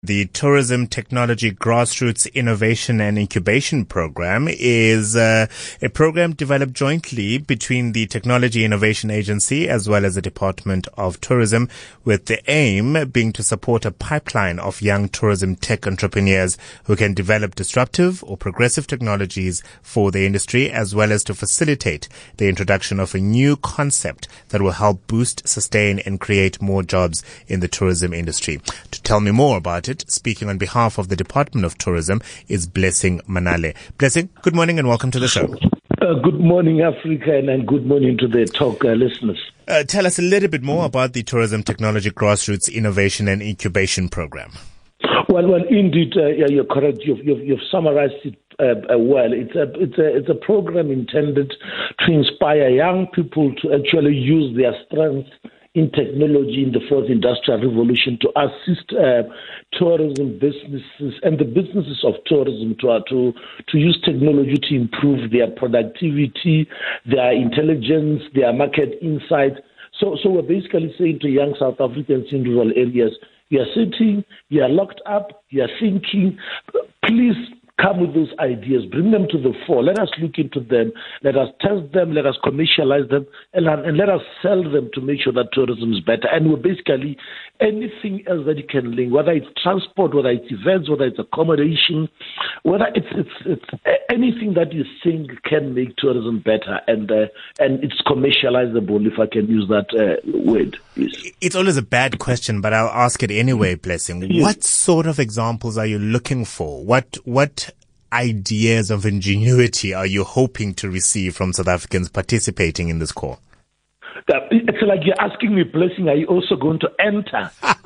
The Tourism Technology Grassroots Innovation and Incubation Program is a program developed jointly between the Technology Innovation Agency as well as the Department of Tourism, with the aim being to support a pipeline of young tourism tech entrepreneurs who can develop disruptive or progressive technologies for the industry, as well as to facilitate the introduction of a new concept that will help boost, sustain and create more jobs in the tourism industry. To tell me more about it, speaking on behalf of the Department of Tourism, is Blessing Manale. Blessing, good morning and welcome to the show. Good morning, Africa, and good morning to the talk listeners. Tell us a little bit more about the Tourism Technology Grassroots Innovation and Incubation Program. Well, indeed, you're correct. You've summarized it well. It's a program intended to inspire young people to actually use their strengths in technology in the fourth industrial revolution to assist tourism businesses and the businesses of tourism to use technology to improve their productivity, their intelligence, their market insight. So we're basically saying to young South Africans in rural areas, you are sitting, you are locked up, you are thinking, please come with those ideas, bring them to the fore, let us look into them, let us test them, let us commercialize them, and let us sell them to make sure that tourism is better. And we're basically anything else that you can link, whether it's transport, whether it's events, whether it's accommodation, whether it's anything that you think can make tourism better, and it's commercializable, if I can use that word. Yes. It's always a bad question, but I'll ask it anyway, Blessing. Yes. What sort of examples are you looking for? What ideas of ingenuity are you hoping to receive from South Africans participating in this call? It's like you're asking me, Blessing, are you also going to enter?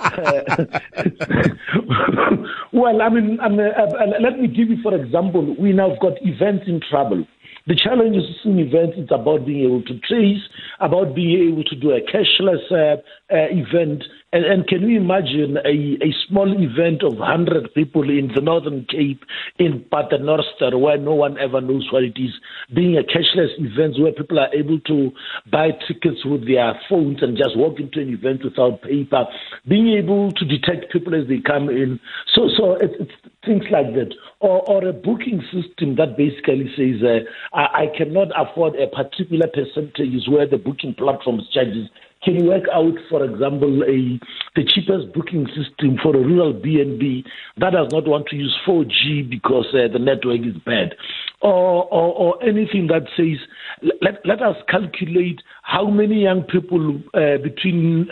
Well, let me give you, for example, we now have got events in travel. The challenge is in events, it's about being able to trace, about being able to do a cashless event. And can you imagine a small event of 100 people in the Northern Cape, in Paternoster, where no one ever knows what it is, being a cashless event where people are able to buy tickets with their phones and just walk into an event without paper, being able to detect people as they come in. So it's things like that. Or a booking system that basically says, I cannot afford a particular percentage where the booking platform charges. Can you work out, for example, the cheapest booking system for a rural B&B that does not want to use 4G because the network is bad? Or anything that says, let us calculate how many young people between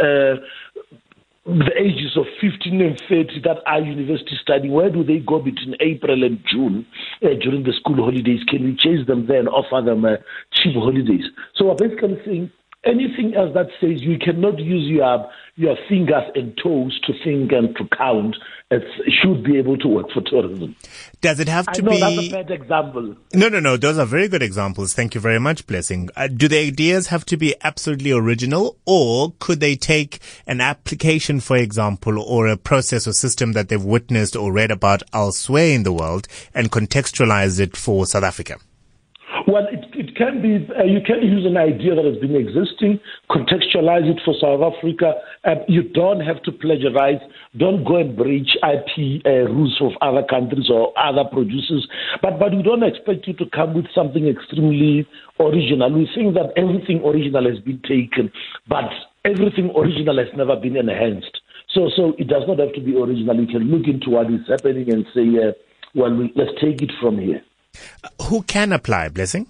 the ages of 15 and 30 that are university studying, where do they go between April and June during the school holidays? Can we chase them there and offer them cheap holidays? So we're basically saying anything else that says you cannot use your fingers and toes to think and to count, it should be able to work for tourism. Does it have to be... I know that's a bad example. No. Those are very good examples. Thank you very much, Blessing. Do the ideas have to be absolutely original, or could they take an application, for example, or a process or system that they've witnessed or read about elsewhere in the world and contextualize it for South Africa? Well, it can be, you can use an idea that has been existing, contextualize it for South Africa. You don't have to plagiarize, don't go and breach IP rules of other countries or other producers, but we don't expect you to come with something extremely original. We think that everything original has been taken, but everything original has never been enhanced. So it does not have to be original. You can look into what is happening and say, let's take it from here. Who can apply, Blessing?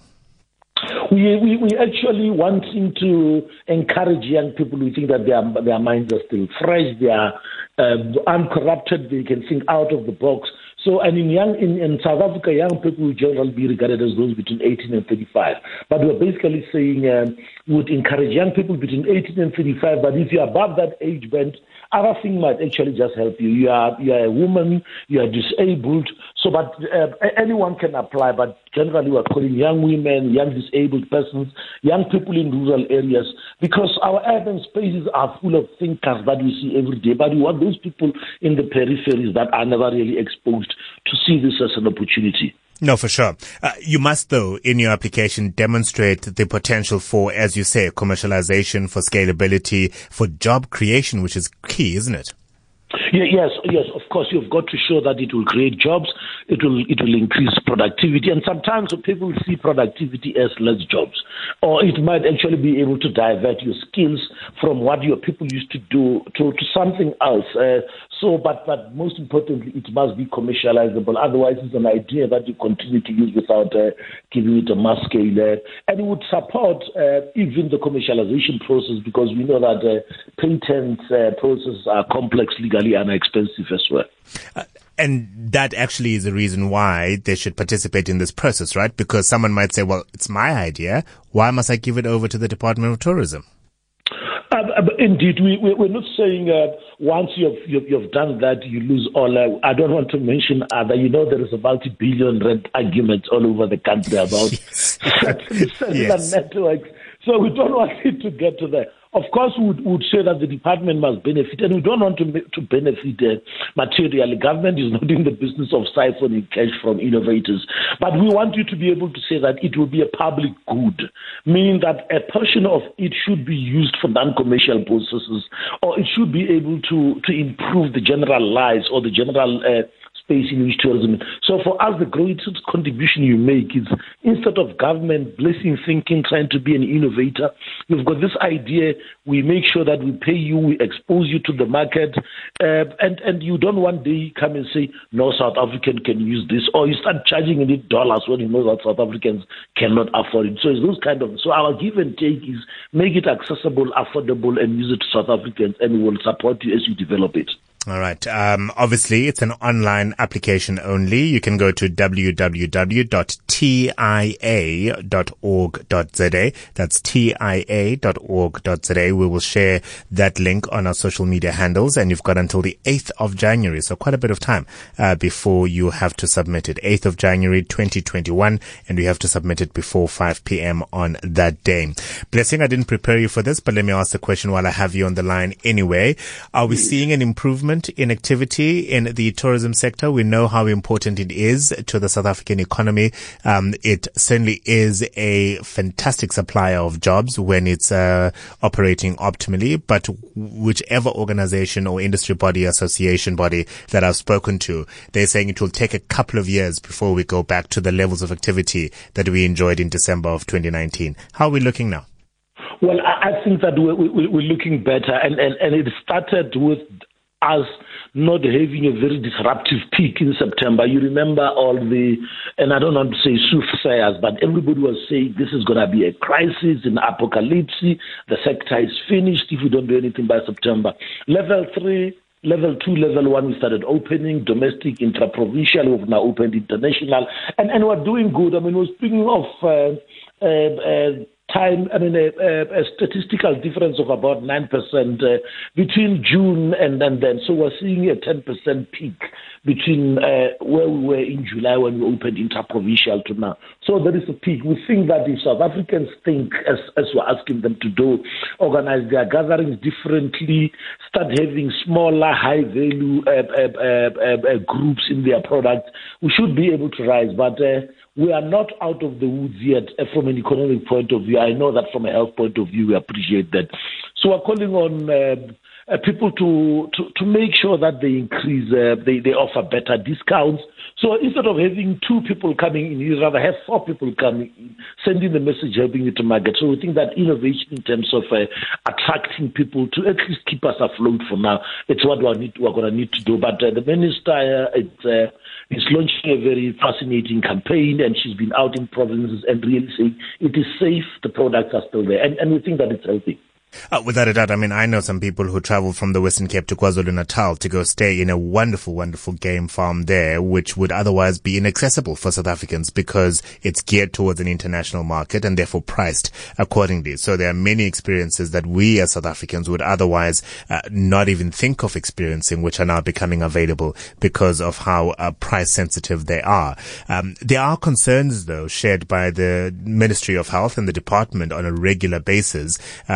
We actually wanting to encourage young people. We think that their minds are still fresh, they are uncorrupted, they can think out of the box. So, and in South Africa, young people will generally be regarded as those between 18 and 35. But we're basically saying we would encourage young people between 18 and 35. But if you're above that age band, other things might actually just help you. You are a woman, you are disabled. So, but anyone can apply. But generally, we're calling young women, young disabled persons, young people in rural areas, because our urban spaces are full of thinkers that we see every day. But we want those people in the peripheries that are never really exposed to see this as an opportunity. No, for sure. You must, though, in your application, demonstrate the potential for, as you say, commercialization, for scalability, for job creation, which is key, isn't it? Yes, of course, you've got to show that it will create jobs, it will increase productivity, and sometimes people see productivity as less jobs, or it might actually be able to divert your skills from what your people used to do to something else. But most importantly, it must be commercializable. Otherwise, it's an idea that you continue to use without giving it a mass scale. And it would support even the commercialization process, because we know that patent processes are complex legally and are expensive as well. And that actually is the reason why they should participate in this process, right? Because someone might say, well, it's my idea. Why must I give it over to the Department of Tourism? Indeed, we're not saying once you've done that, you lose all. I don't want to mention other. There is a multi-billion rand argument all over the country about cellular networks. So we don't want it to get to there. Of course, we would say that the department must benefit, and we don't want to benefit materially. Government is not in the business of siphoning cash from innovators. But we want you to be able to say that it will be a public good, meaning that a portion of it should be used for non-commercial processes, or it should be able to improve the general lives or the general space in which tourism. So for us, the greatest contribution you make is, instead of government blessing thinking, trying to be an innovator, we've got this idea, we make sure that we pay you, we expose you to the market, and you don't one day come and say, no, South African can use this, or you start charging it dollars when you know that South Africans cannot afford it. So it's those so our give and take is make it accessible, affordable, and use it to South Africans, and we will support you as you develop it. All right. Obviously, it's an online application only. You can go to www.tia.org.za. That's tia.org.za. We will share that link on our social media handles, and you've got until the 8th of January. So quite a bit of time before you have to submit it. 8th of January 2021, and we have to submit it before 5 p.m. on that day. Blessing, I didn't prepare you for this, but let me ask the question while I have you on the line anyway. Are we seeing an improvement in activity in the tourism sector? We know how important it is to the South African economy. It certainly is a fantastic supplier of jobs when it's operating optimally. But whichever organization or industry body, association body that I've spoken to, they're saying it will take a couple of years before we go back to the levels of activity that we enjoyed in December of 2019. How are we looking now? Well, I think that we're looking better, and it started with us not having a very disruptive peak in September. You remember all and I don't want to say soothsayers, but everybody was saying this is going to be a crisis, an apocalypse. The sector is finished if we don't do anything by September. Level 3, Level 2, Level 1, we started opening domestic, intra-provincial. We've now opened international, and we're doing good. I mean, we're speaking of time, a statistical difference of about 9% between June and then. So we're seeing a 10% peak between where we were in July when we opened interprovincial to now. So there is a peak. We think that if South Africans think, as we're asking them to do, organize their gatherings differently, start having smaller, high-value groups in their product, we should be able to rise. But we are not out of the woods yet from an economic point of view. I know that from a health point of view, we appreciate that. So we're calling on people to make sure that they increase, they offer better discounts. So instead of having 2 people coming in, you rather have 4 people coming in, sending the message, helping you to market. So we think that innovation in terms of attracting people to at least keep us afloat for now, it's what we're going to need to do. But the minister is launching a very fascinating campaign, and she's been out in provinces and really saying it is safe, the products are still there, and we think that it's healthy. Without a doubt. I mean, I know some people who travel from the Western Cape to KwaZulu-Natal to go stay in a wonderful, wonderful game farm there, which would otherwise be inaccessible for South Africans because it's geared towards an international market and therefore priced accordingly. So there are many experiences that we as South Africans would otherwise not even think of experiencing, which are now becoming available because of how price sensitive they are. There are concerns, though, shared by the Ministry of Health and the department on a regular basis.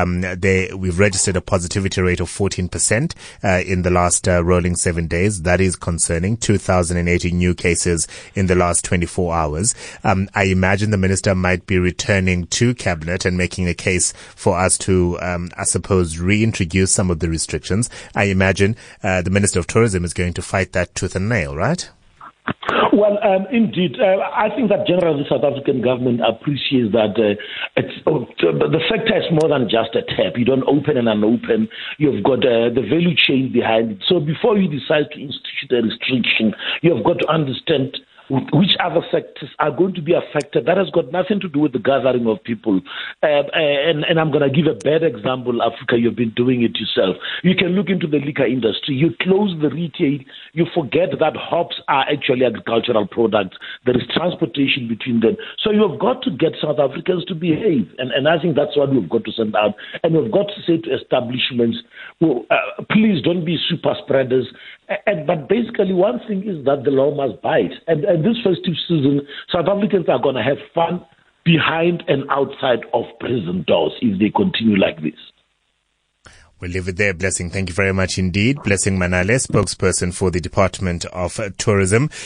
we've registered a positivity rate of 14% in the last rolling 7 days. That is concerning. 2,080 new cases in the last 24 hours. I imagine the minister might be returning to cabinet and making a case for us to, I suppose, reintroduce some of the restrictions. I imagine the Minister of Tourism is going to fight that tooth and nail, right? Well, indeed, I think that generally the South African government appreciates that the sector is more than just a tap. You don't open and unopen. You've got the value chain behind it. So before you decide to institute a restriction, you've got to understand which other sectors are going to be affected. That has got nothing to do with the gathering of people. And I'm going to give a bad example, Africa. You've been doing it yourself. You can look into the liquor industry. You close the retail. You forget that hops are actually agricultural products. There is transportation between them. So you've got to get South Africans to behave. And I think that's what we've got to send out. And we've got to say to establishments, well, please don't be super spreaders. But basically, one thing is that the law must bite. And this festive season, South Africans are going to have fun behind and outside of prison doors if they continue like this. We'll leave it there, Blessing. Thank you very much indeed. Blessing Manale, spokesperson for the Department of Tourism.